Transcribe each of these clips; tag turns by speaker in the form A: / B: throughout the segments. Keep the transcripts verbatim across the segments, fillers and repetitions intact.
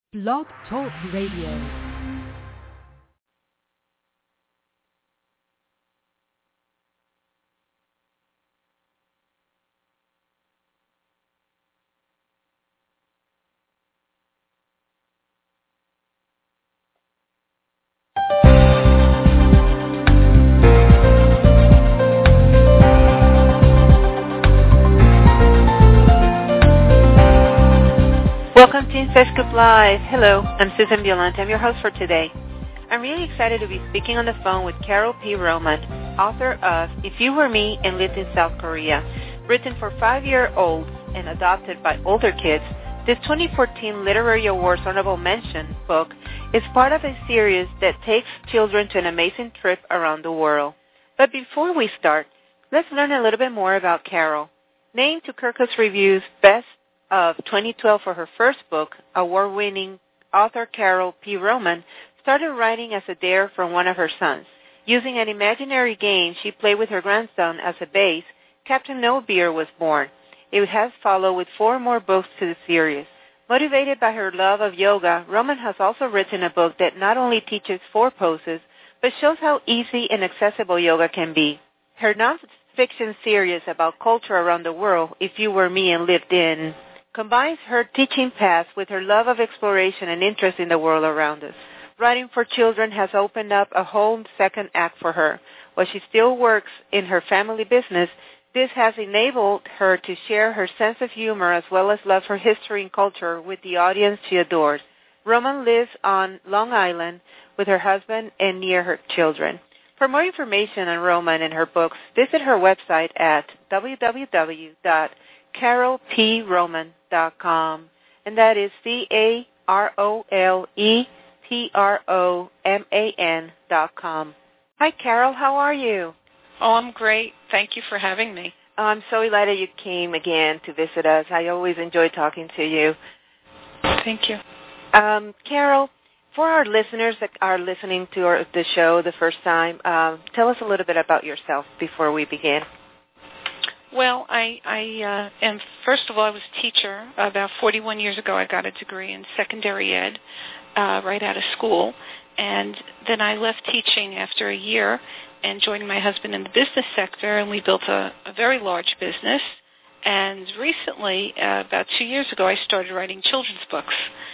A: Blog Talk Radio.
B: Welcome to InSescoop Live. Hello, I'm Susan Violante. I'm your host for today. I'm really excited to be speaking on the phone with Carol P. Roman, author of If You Were Me and Lived in South Korea. Written for five-year-olds and adopted by older kids, this twenty fourteen Literary Awards Honorable Mention book is part of a series that takes children to an amazing trip around the world. But before we start, let's learn a little bit more about Carol. Named to Kirkus Review's Best of twenty twelve for her first book, award-winning author Carol P. Roman started writing as a dare from one of her sons. Using an imaginary game she played with her grandson as a base, Captain No Beer was born. It has followed with four more books to the series. Motivated by her love of yoga, Roman has also written a book that not only teaches four poses, but shows how easy and accessible yoga can be. Her nonfiction series about culture around the world, If You Were Me and Lived in, combines her teaching path with her love of exploration and interest in the world around us. Writing for children has opened up a whole second act for her. While she still works in her family business, this has enabled her to share her sense of humor as well as love for history and culture with the audience she adores. Roman lives on Long Island with her husband and near her children. For more information on Roman and her books, visit her website at w w w dot carol p roman dot com, and that is C A R O L E P R O M A N dot com. Hi, Carol. How are you?
C: Oh, I'm great. Thank you for having me.
B: Oh, I'm so delighted you came again to visit us. I always enjoy talking to you.
C: Thank you.
B: Um, Carol, for our listeners that are listening to our, the show the first time, uh, tell us a little bit about yourself before we begin.
C: Well, I, I uh, am, first of all, I was a teacher. About forty-one years ago, I got a degree in secondary ed uh, right out of school. And then I left teaching after a year and joined my husband in the business sector, and we built a, a very large business. And recently, uh, about two years ago, I started writing children's books.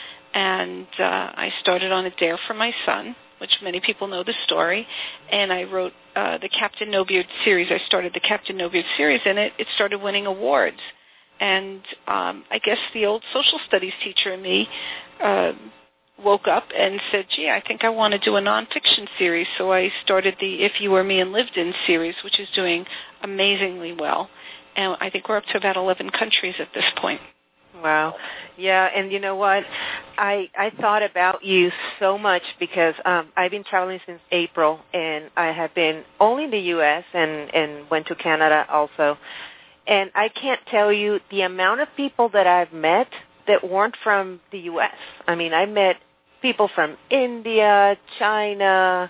C: And uh, I started on a dare for my son, which many people know the story, and I wrote uh, the Captain No Beard series. I started the Captain No Beard series, and it, it started winning awards. And um, I guess the old social studies teacher in me uh, woke up and said, gee, I think I want to do a nonfiction series. So I started the If You Were Me and Lived In series, which is doing amazingly well. And I think we're up to about eleven countries at this point.
B: Wow. Yeah, and you know what? I I thought about you so much because um, I've been traveling since April, and I have been only in the U S and, and went to Canada also. And I can't tell you the amount of people that I've met that weren't from the U S. I mean, I met people from India, China,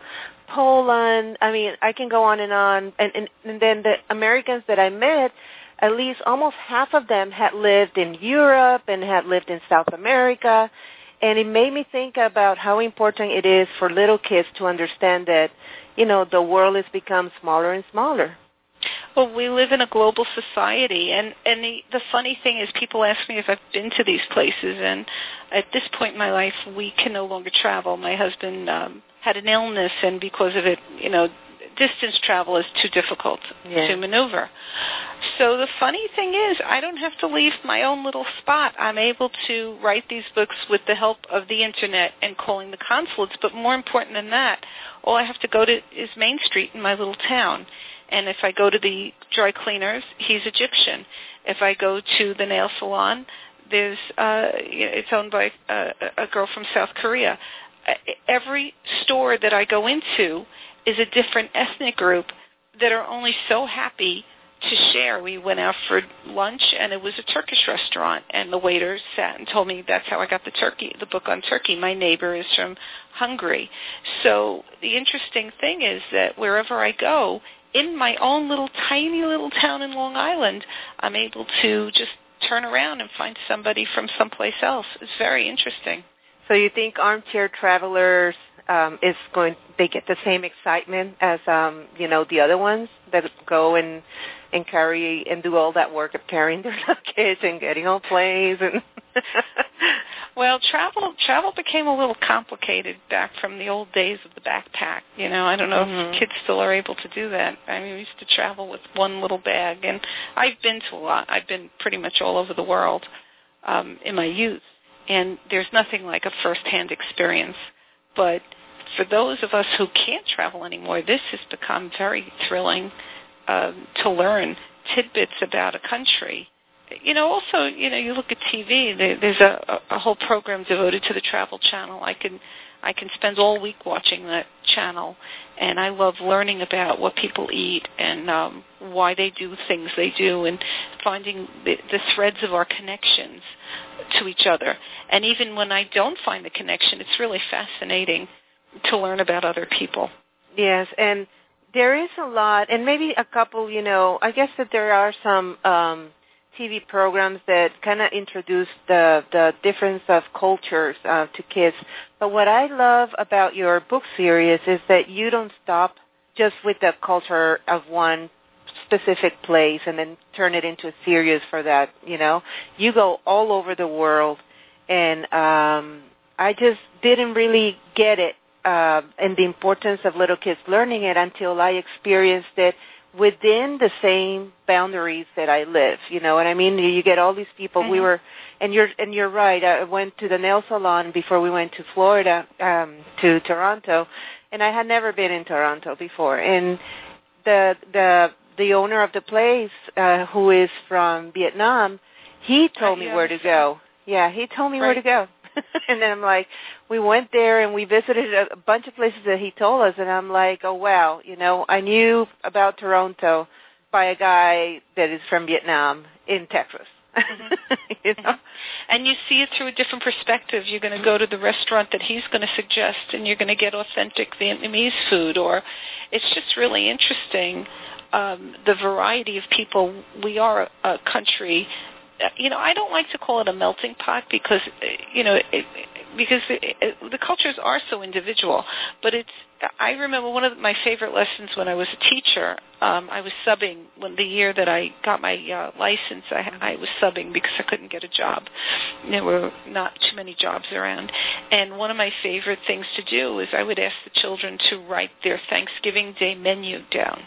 B: Poland. I mean, I can go on and on. And, and, and then the Americans that I met, at least almost half of them had lived in Europe and had lived in South America. And it made me think about how important it is for little kids to understand that, you know, the world has become smaller and smaller.
C: Well, we live in a global society, and, and the, the funny thing is people ask me if I've been to these places, and at this point in my life, we can no longer travel. My husband um, had an illness, and because of it, you know, distance travel is too difficult yeah. to maneuver. So the funny thing is, I don't have to leave my own little spot. I'm able to write these books with the help of the Internet and calling the consulates, but more important than that, all I have to go to is Main Street in my little town. And if I go to the dry cleaners, he's Egyptian. If I go to the nail salon, there's uh, it's owned by a, a girl from South Korea. Every store that I go into is a different ethnic group that are only so happy to share. We went out for lunch, and it was a Turkish restaurant, and the waiter sat and told me that's how I got the turkey, the book on Turkey. My neighbor is from Hungary. So the interesting thing is that wherever I go, in my own little tiny little town in Long Island, I'm able to just turn around and find somebody from someplace else. It's very interesting.
B: So you think Armchair Travelers um, is going? They get the same excitement as um, you know the other ones that go and and carry and do all that work of carrying their luggage and getting on planes and.
C: Well, travel travel became a little complicated back from the old days of the backpack. You know, I don't know mm-hmm. if kids still are able to do that. I mean, we used to travel with one little bag, and I've been to a lot. I've been pretty much all over the world um, in my youth, and there's nothing like a first-hand experience. But for those of us who can't travel anymore, this has become very thrilling um, to learn tidbits about a country. You know, also, you know, you look at T V. There, there's a, a whole program devoted to the Travel Channel. I can, I can spend all week watching that channel, and I love learning about what people eat and um, why they do things they do, and finding the, the threads of our connections to each other. And even when I don't find the connection, it's really fascinating to learn about other people.
B: Yes, and there is a lot, and maybe a couple. You know, I guess that there are some. Um, T V programs that kind of introduce the, the difference of cultures uh, to kids. But what I love about your book series is that you don't stop just with the culture of one specific place and then turn it into a series for that, you know. You go all over the world, and um, I just didn't really get it uh, and the importance of little kids learning it until I experienced it within the same boundaries that I live. You know what I mean? You get all these people. Mm-hmm. We were, and you're and you're right. I went to the nail salon before we went to Florida, um, to Toronto, and I had never been in Toronto before. And the the the owner of the place, uh, who is from Vietnam, he told me where to go. Yeah, he told me right. where to go. And then I'm like, we went there and we visited a, a bunch of places that he told us, and I'm like, oh, wow, you know, I knew about Toronto by a guy that is from Vietnam in Texas. Mm-hmm. You know?
C: Mm-hmm. And you see it through a different perspective. You're going to go to the restaurant that he's going to suggest, and you're going to get authentic Vietnamese food, or it's just really interesting, um, the variety of people. We are a, a country. You know, I don't like to call it a melting pot because, you know, it, because it, it, the cultures are so individual. But it's, I remember one of my favorite lessons when I was a teacher. Um, I was subbing when the year that I got my uh, license. I, I was subbing because I couldn't get a job. There were not too many jobs around. And one of my favorite things to do is I would ask the children to write their Thanksgiving Day menu down.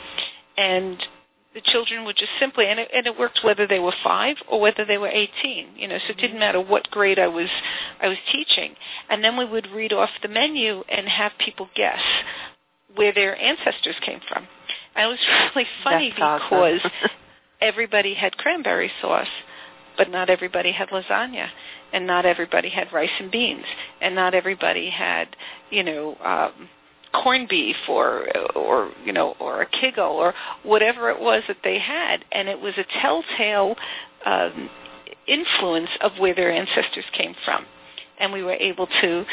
C: And the children would just simply, and it, and it worked whether they were five or whether they were eighteen, you know, so it didn't matter what grade I was I was teaching. And then we would read off the menu and have people guess where their ancestors came from. And it was really funny
B: That's
C: because
B: awesome.
C: everybody had cranberry sauce, but not everybody had lasagna, and not everybody had rice and beans, and not everybody had, you know, um, corned beef or, or, you know, or a kiggle or whatever it was that they had. And it was a telltale um, influence of where their ancestors came from. And we were able to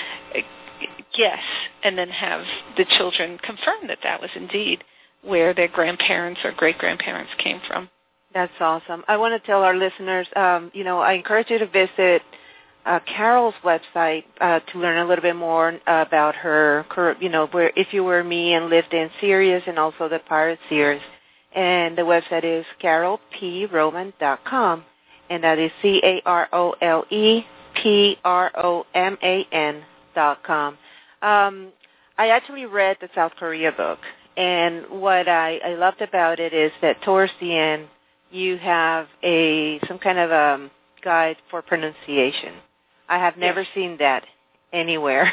C: guess and then have the children confirm that that was indeed where their grandparents or great-grandparents came from.
B: That's awesome. I want to tell our listeners, um, you know, I encourage you to visit Uh, Carol's website uh, to learn a little bit more uh, about her, you know, where If You Were Me and Lived in series, and also the Pirate series. And the website is carol p roman dot com, and that is C A R O L E P R O M A N dot com. Um, I actually read the South Korea book, and what I, I loved about it is that towards the end you have a some kind of a guide for pronunciation. I have never yes. seen that anywhere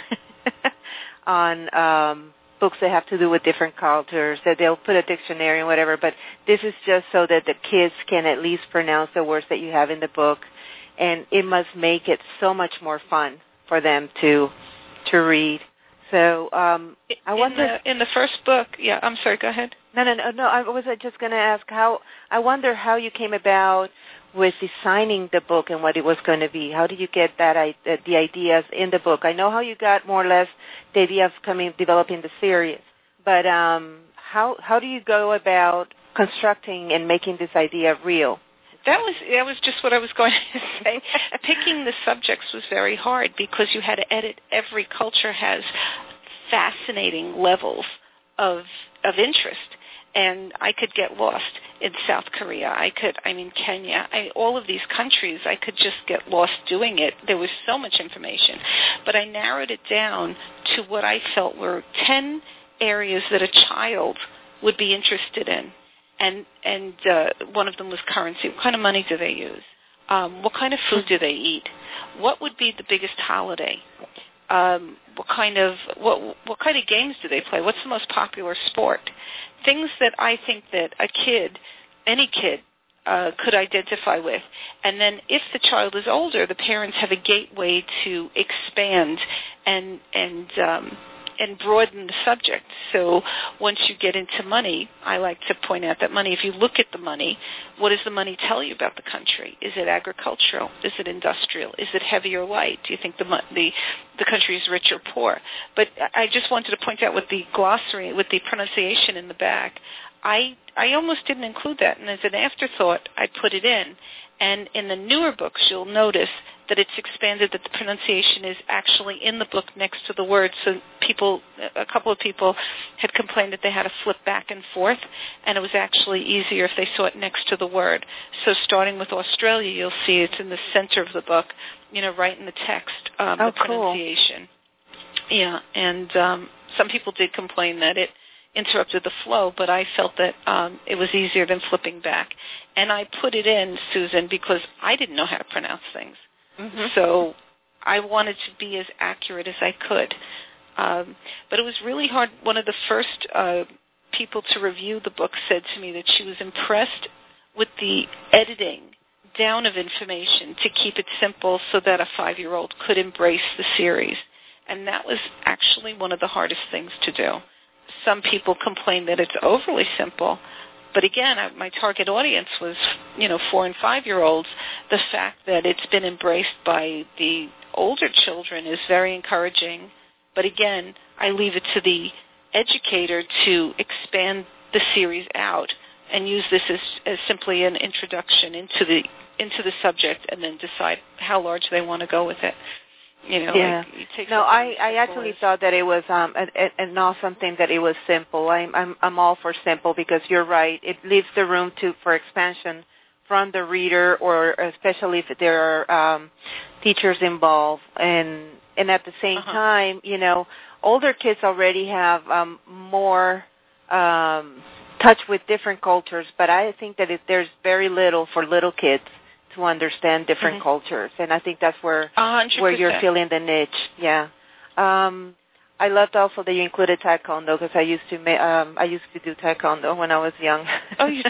B: on um, books that have to do with different cultures, that they'll put a dictionary and whatever, but this is just so that the kids can at least pronounce the words that you have in the book, and it must make it so much more fun for them to to read. So um, I
C: in
B: wonder...
C: The, in the first book, yeah, I'm sorry, go ahead.
B: No, no, no, no, I was just going to ask how, I wonder how you came about with designing the book and what it was going to be. How did you get that the ideas in the book? I know how you got more or less the idea of coming developing the series, but um, how how do you go about constructing and making this idea real?
C: That was that was just what I was going to say. Picking the subjects was very hard because you had to edit. Every culture has fascinating levels of of interest, and I could get lost in South Korea. I could, I mean, Kenya. I, all of these countries, I could just get lost doing it. There was so much information, but I narrowed it down to what I felt were ten areas that a child would be interested in. And and uh, one of them was currency. What kind of money do they use? Um, what kind of food do they eat? What would be the biggest holiday? Um, what kind of what what kind of games do they play? What's the most popular sport? Things that I think that a kid, any kid, uh, could identify with. And then if the child is older, the parents have a gateway to expand and and um, and broaden the subject. So once you get into money, I like to point out that money, if you look at the money, what does the money tell you about the country? Is it agricultural? Is it industrial? Is it heavy or light? Do you think the the, the country is rich or poor? But I just wanted to point out with the glossary, with the pronunciation in the back, I I almost didn't include that, and as an afterthought, I put it in. And in the newer books, you'll notice that it's expanded, that the pronunciation is actually in the book next to the word. So people, a couple of people had complained that they had to flip back and forth, and it was actually easier if they saw it next to the word. So starting with Australia, you'll see it's in the center of the book, you know, right in the text, um,
B: oh,
C: the pronunciation. Cool. Yeah, and um, some people did complain that it interrupted the flow, but I felt that um, it was easier than flipping back. And I put it in, Susan, because I didn't know how to pronounce things. Mm-hmm. So I wanted to be as accurate as I could. Um, but it was really hard. One of the first uh, people to review the book said to me that she was impressed with the editing down of information to keep it simple so that a five-year-old could embrace the series. And that was actually one of the hardest things to do. Some people complain that it's overly simple, but again, I, my target audience was, you know, four and five-year-olds. The fact that it's been embraced by the older children is very encouraging, but again, I leave it to the educator to expand the series out and use this as, as simply an introduction into the into the subject, and then decide how large they want to go with it. You know,
B: yeah.
C: like you take
B: no, I, I actually
C: as...
B: thought that it was um, a, a, an awesome thing that it was simple. I'm, I'm I'm all for simple because you're right. It leaves the room to for expansion from the reader, or especially if there are um, teachers involved. And and at the same uh-huh. time, you know, older kids already have um, more um, touch with different cultures. But I think that it, there's very little for little kids to understand different mm-hmm. cultures, and I think that's where
C: one hundred percent.
B: Where you're filling the niche. Yeah, um, I loved also that you included Taekwondo because I used to ma- um, I used to do Taekwondo when I was young.
C: Oh, you.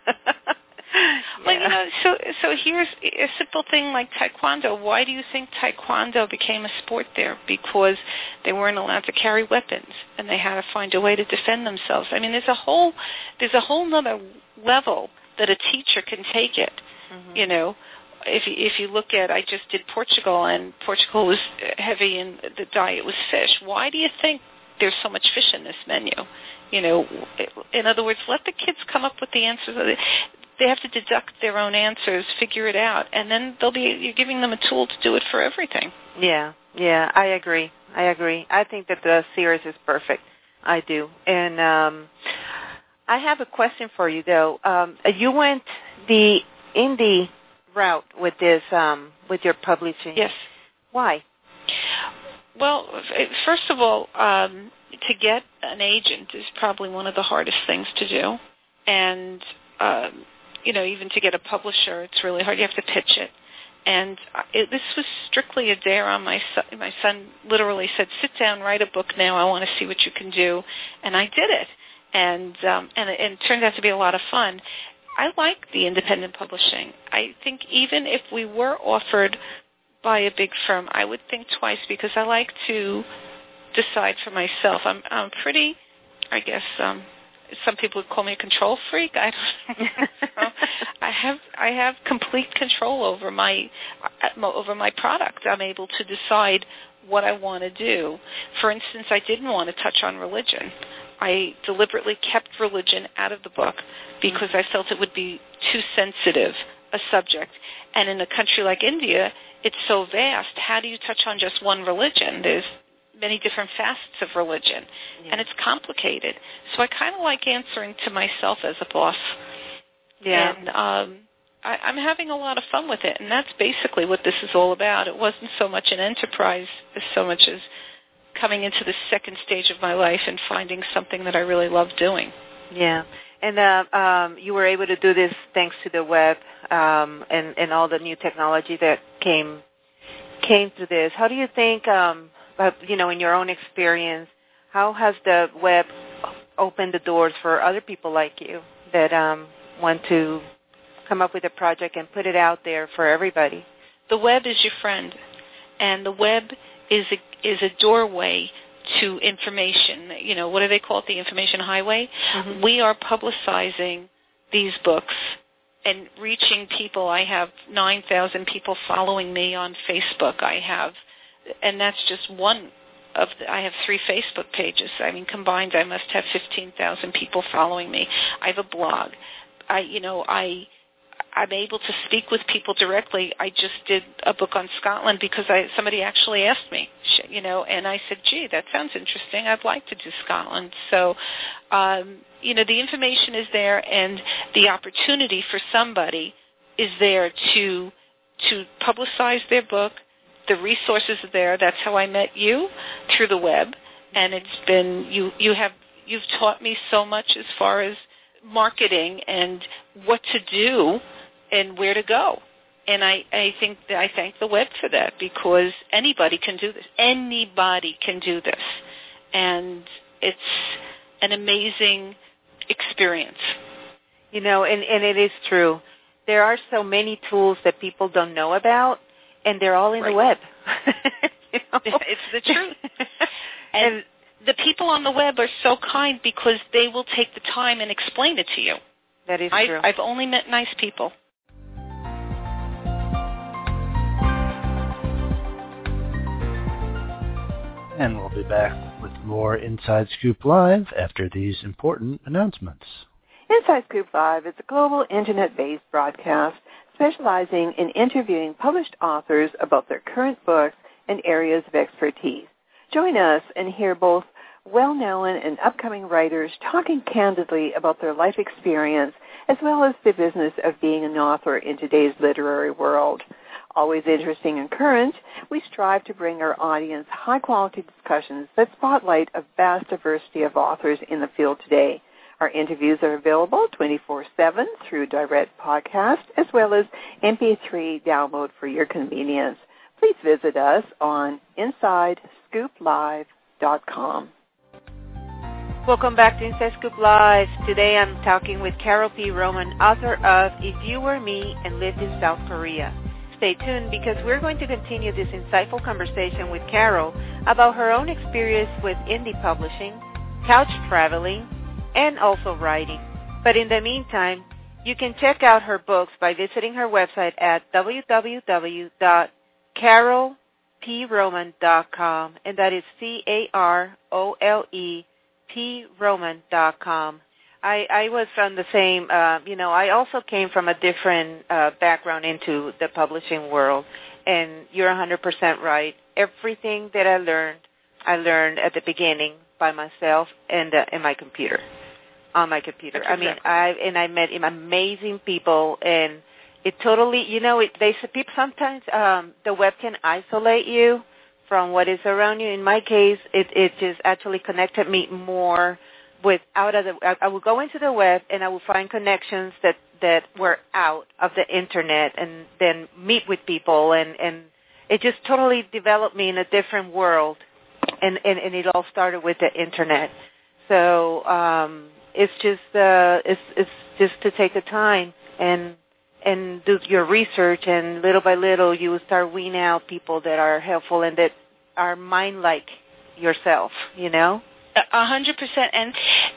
C: Well, yeah. you know, so so here's a simple thing like Taekwondo. Why do you think Taekwondo became a sport there? Because they weren't allowed to carry weapons, and they had to find a way to defend themselves. I mean, there's a whole there's a whole other level that a teacher can take it. Mm-hmm. You know, if you, if you look at, I just did Portugal, and Portugal was heavy in the diet was fish. Why do you think there's so much fish in this menu? You know, in other words, let the kids come up with the answers. They have to deduct their own answers, figure it out, and then they'll be you're giving them a tool to do it for everything.
B: Yeah, yeah, I agree. I agree. I think that the series is perfect. I do. And um, I have a question for you, though. Um, you went the indie route with this, um, with your publishing.
C: Yes.
B: Why?
C: Well, first of all, um, to get an agent is probably one of the hardest things to do. And, um, you know, even to get a publisher, it's really hard. You have to pitch it. And it, this was strictly a dare on my son. My son literally said, sit down, write a book now. I want to see what you can do. And I did it. And, um, and, it, and it turned out to be a lot of fun. I like the independent publishing. I think even if we were offered by a big firm, I would think twice because I like to decide for myself. I'm, I'm pretty, I guess, um, some people would call me a control freak. I don't know. I have I have complete control over my over my product. I'm able to decide what I want to do. For instance, I didn't want to touch on religion. I deliberately kept religion out of the book because I felt it would be too sensitive a subject. And in a country like India, it's so vast. How do you touch on just one religion? There's many different facets of religion, yeah. and it's complicated. So I kind of like answering to myself as a boss.
B: Yeah.
C: And um, I, I'm having a lot of fun with it, and that's basically what this is all about. It wasn't so much an enterprise as so much as coming into the second stage of my life and finding something that I really love doing.
B: Yeah. And uh, um, you were able to do this thanks to the web um, and, and all the new technology that came came through this. How do you think, um, you know, in your own experience, how has the web opened the doors for other people like you that um, want to come up with a project and put it out there for everybody?
C: The web is your friend, and the web is a, is a doorway to information. You know, what do they call it, the information highway? Mm-hmm. We are publicizing these books and reaching people. I have nine thousand people following me on Facebook. I have, and that's just one of the, I have three Facebook pages. I mean, combined, I must have fifteen thousand people following me. I have a blog. I, you know, I, I'm able to speak with people directly. I just did a book on Scotland because I, somebody actually asked me, you know, and I said, gee, that sounds interesting. I'd like to do Scotland. So, um, you know, the information is there, and the opportunity for somebody is there to to publicize their book. The resources are there. That's how I met you, through the web, and it's been you. You have you've taught me so much as far as marketing and what to do and where to go. And I, I think that I thank the web for that, because anybody can do this. Anybody can do this. And it's an amazing experience.
B: You know, and, and it is true. There are so many tools that people don't know about, and they're all in
C: right.
B: the web. You know?
C: It's the truth. And, and the people on the web are so kind because they will take the time and explain it to you.
B: That is
C: I've,
B: true.
C: I've only met nice people.
D: And we'll be back with more Inside Scoop Live after these important announcements.
E: Inside Scoop Live is a global internet-based broadcast specializing in interviewing published authors about their current books and areas of expertise. Join us and hear both well-known and upcoming writers talking candidly about their life experience as well as the business of being an author in today's literary world. Always interesting and current, we strive to bring our audience high-quality discussions that spotlight a vast diversity of authors in the field today. Our interviews are available twenty-four seven through direct podcast as well as M P three download for your convenience. Please visit us on inside scoop live dot com.
B: Welcome back to Inside Scoop Live. Today I'm talking with Carol P. Roman, author of If You Were Me and Lived in South Korea. Stay tuned because we're going to continue this insightful conversation with Carol about her own experience with indie publishing, couch traveling, and also writing. But in the meantime, you can check out her books by visiting her website at w w w dot carol p roman dot com, and that is C A R O L E P Roman dot com. I, I was from the same, uh, you know, I also came from a different uh, background into the publishing world, and you're one hundred percent right. Everything that I learned, I learned at the beginning by myself and uh, in my computer, on my computer.
C: That's
B: I mean,
C: exactly.
B: I and I met amazing people, and it totally, you know, it, they people sometimes um, the web can isolate you from what is around you. In my case, it, it just actually connected me more with out of the. I, I would go into the web and I would find connections that, that were out of the internet, and then meet with people, and, and it just totally developed me in a different world, and, and, and it all started with the internet. So um, it's just uh, it's it's just to take the time and and do your research, and little by little you will start weeding out people that are helpful and that are mind like yourself, you know?
C: A hundred percent. And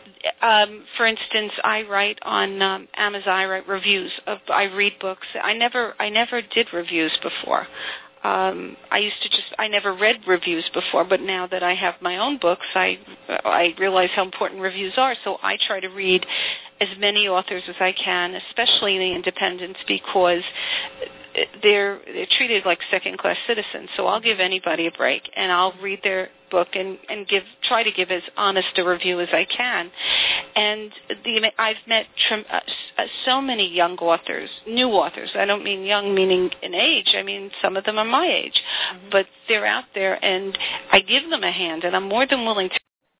C: um, for instance, I write on um, Amazon. I write reviews of. I read books. I never, I never did reviews before. Um, I used to just. I never read reviews before, but now that I have my own books, I, I realize how important reviews are. So I try to read as many authors as I can, especially the independents, because they're they're treated like second-class citizens. So I'll give anybody a break, and I'll read their book and, and give try to give as honest a review as I can. And the, I've met trim, uh, so many young authors, new authors. I don't mean young meaning in age. I mean some of them are my age. Mm-hmm. But they're out there, and I give them a hand, and I'm more than willing to